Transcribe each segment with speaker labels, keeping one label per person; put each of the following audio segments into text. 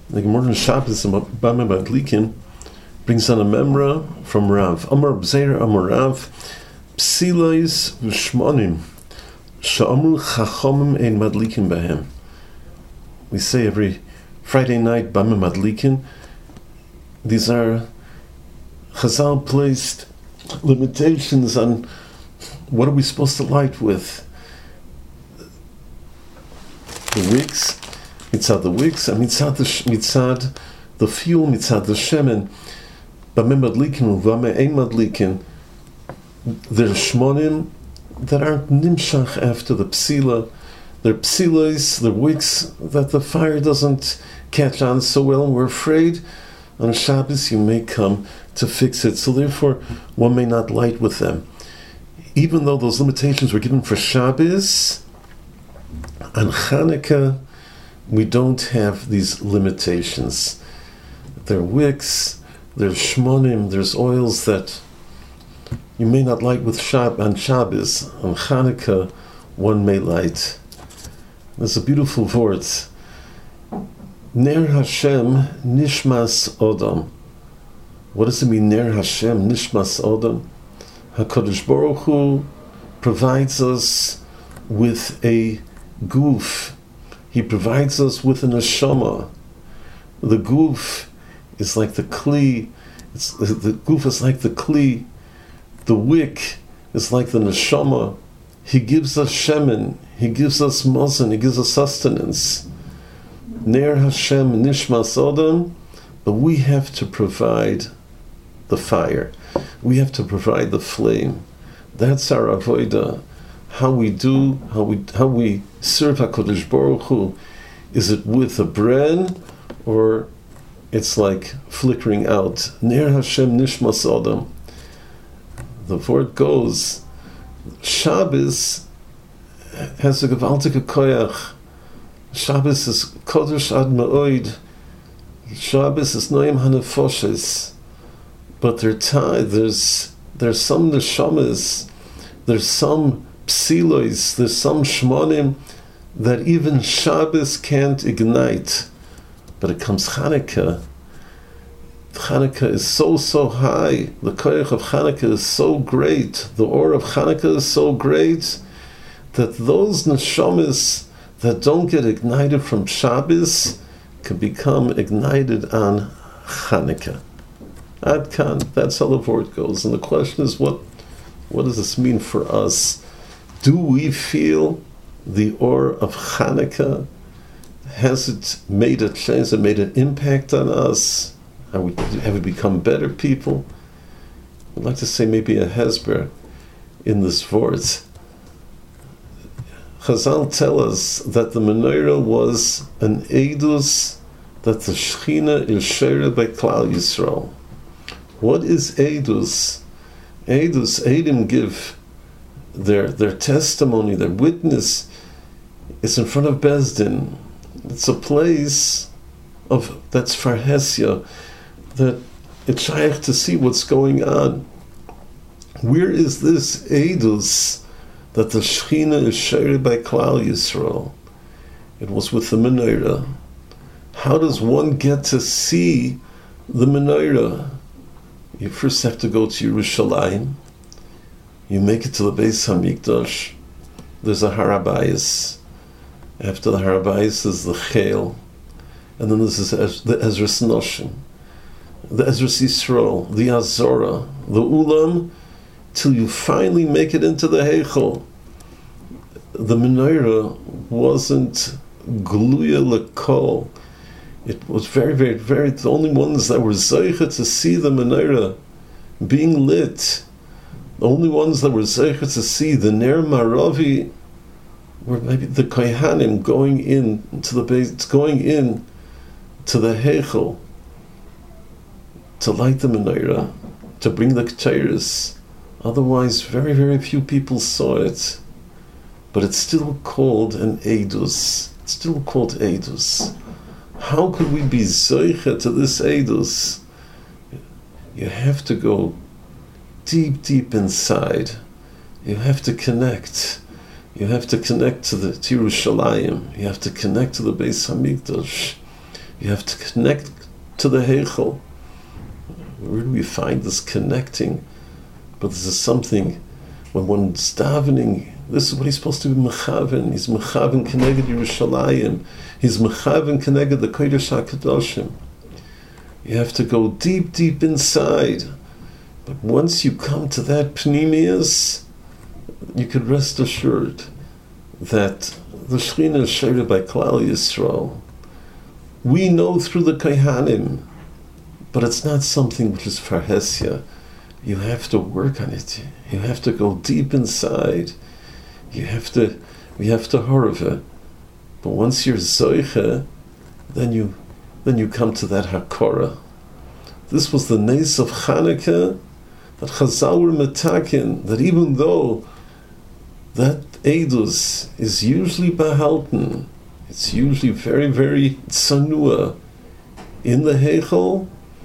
Speaker 1: The Gemara in Shabbos in Bama Madlikin brings on a memra from Rav. Amar Bzeir Amar Rav, Psilois v'shmonim, she'amru chachomim ein madlikin behem. We say every Friday night, Bama Madlikin, these are Chazal placed limitations on what are we supposed to light with. The wicks, mitzad the wicks, and mitzad the fuel, mitzad the shemen. Bama Madlikin uvame ein madlikin. There's shmonim that aren't nimshach after the psila. They're psilas, they're wicks that the fire doesn't catch on so well, and we're afraid on Shabbos you may come to fix it. So therefore, one may not light with them. Even though those limitations were given for Shabbos, on Chanukah, we don't have these limitations. There are wicks, there's shmonim, there's oils that you may not light with on Shabbos. On Chanukah, one may light. There's a beautiful word. Ner Hashem Nishmas Odom. What does it mean, Ner Hashem Nishmas Odom? HaKadosh Baruch Hu provides us with a goof. He provides us with an neshama. The goof is like the kli. The goof is like the kli. The wick is like the neshama. He gives us shemen. He gives us mazon. He gives us sustenance. Ner Hashem Nishmas Odom, but we have to provide the fire. We have to provide the flame. That's our avodah. How we serve HaKadosh Baruch Hu. Is it with a bren, or it's like flickering out? Ner Hashem Nishmas Odom. The word goes, Shabbos has a gewaltige koyach. Shabbos is kodesh ad me'oid. Shabbos is noyim hanefoshes. But there's some neshamas, there's some psilois, there's some shmonim that even Shabbos can't ignite. But it comes Chanukah. Chanukah is so high. The koyach of Chanukah is so great. The aura of Chanukah is so great that those neshamas that don't get ignited from Shabbos can become ignited on Chanukah. Ad kan, that's how the word goes. And the question is, what does this mean for us? Do we feel the aura of Chanukah? Has it made a change? Has it made an impact on us? Have we become better people? I'd like to say maybe a hesber in this verse. Chazal tell us that the menorah was an edus that the Shechina is shared by Klal Yisrael. What is edus? Edus, Edim give their testimony, their witness. It's in front of Bezdin. It's a place that's farhesia, that it's shaykh to see what's going on. Where is this edus that the Shechina is shared by Klal Yisrael? It was with the menorah. How does one get to see the menorah? You first have to go to Yerushalayim. You make it to the Beis Hamikdash. There's a Har Habayis. After the Har Habayis is the Chel, and then this is the Ezras Noshim, the Ezras Yisrael, the Azorah, the Ulam, till you finally make it into the Heichel. The menorah wasn't gluya lekol. It was very, very, very, the only ones that were zeicha to see the menorah being lit, the only ones that were zeicha to see the Ner Maravi were maybe the Kohanim going in to the base, going in to the Heichel to light the menorah, to bring the Keteiros. Otherwise, very, very few people saw it. But it's still called an edus. It's still called edus. How could we be zoicha to this edus? You have to go deep, deep inside. You have to connect. You have to connect to Yerushalayim. You have to connect to the Beis Hamikdash. You have to connect to the Heichel. Where do we find this connecting? But this is something, when one's davening, this is what he's supposed to be mechaven. He's mechaven keneged Yerushalayim. He's mechaven keneged the Kodesh HaKadoshim. You have to go deep, deep inside. But once you come to that pnimius, you could rest assured that the Shekhinah is shared by Klal Yisrael. We know through the Kohanim, but it's not something which is farhesia. You have to work on it. You have to go deep inside. We have to horov it. But once you're zoiche, then you come to that hakora. This was the nes of Chanukah, that Chazal were metakin, that even though that edus is usually behalten, it's usually very, very tzanua in the Heichel,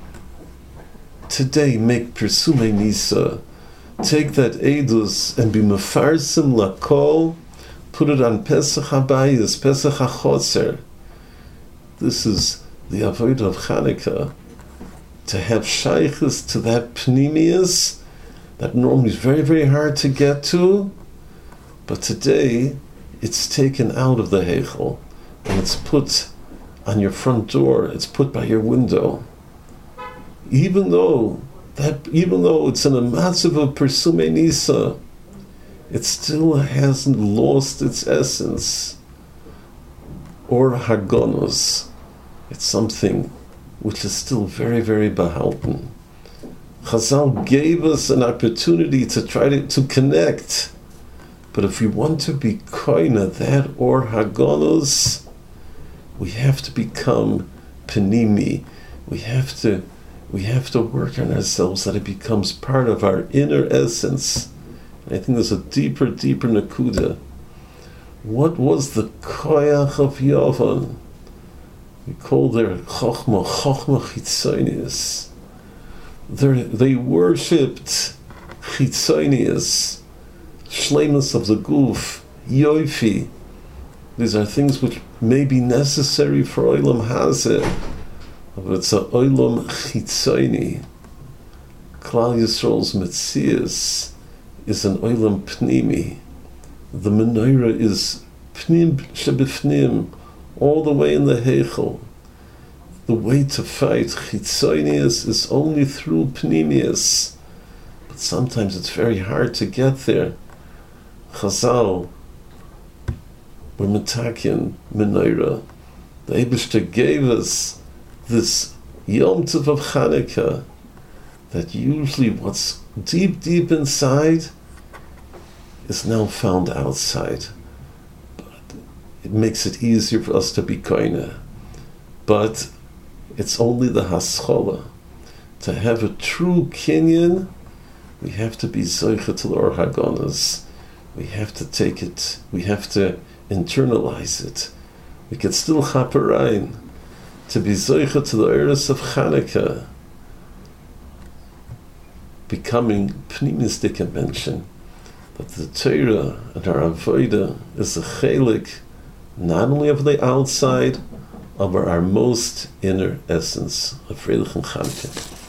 Speaker 1: today make Persume Nisa, take that edus and be mefarsim lakol, put it on Pesach Habayis, Pesach HaChotzer. This is the avodah of Chanukah, to have shaykhs to that pnimius that normally is very, very hard to get to, but today it's taken out of the Heichel and it's put on your front door, it's put by your window. Even though it's in a massive of Persume Nisa, it still hasn't lost its essence. Or Hagonos. It's something which is still very, very behalten. Chazal gave us an opportunity to try to connect. But if we want to be koina, that or Hagonos, we have to become panimi. We have to work on ourselves that it becomes part of our inner essence. And I think there's a deeper nakuda. What was the koyach of Yovan? We call their chokhmah chitzonius. They worshipped chitzonius, shleimus of the guf, yoifi. These are things which may be necessary for olam hazeh, but it's a olam chitzoni. Klal Yisrael's metzias is an olam pnimi. The menorah is pnim shebifnim, all the way in the Heichel. The way to fight chitzonius is only through pnimius, but sometimes it's very hard to get there. Chazal were metakin menorah. The Eibishter gave us this Yom Tov of Chanukah, that usually what's deep inside is now found outside. But it makes it easier for us to be koine. But it's only the haschola. To have a true kinyan, we have to be zoicha to the Or Hagonas. We have to take it, we have to internalize it. We can still chaparain. To be zoicha to the eres of Chanukah, becoming pnimistic mention, that the Torah and our avodah is a chelik not only of the outside, of our most inner essence of Freilich and Chanukah.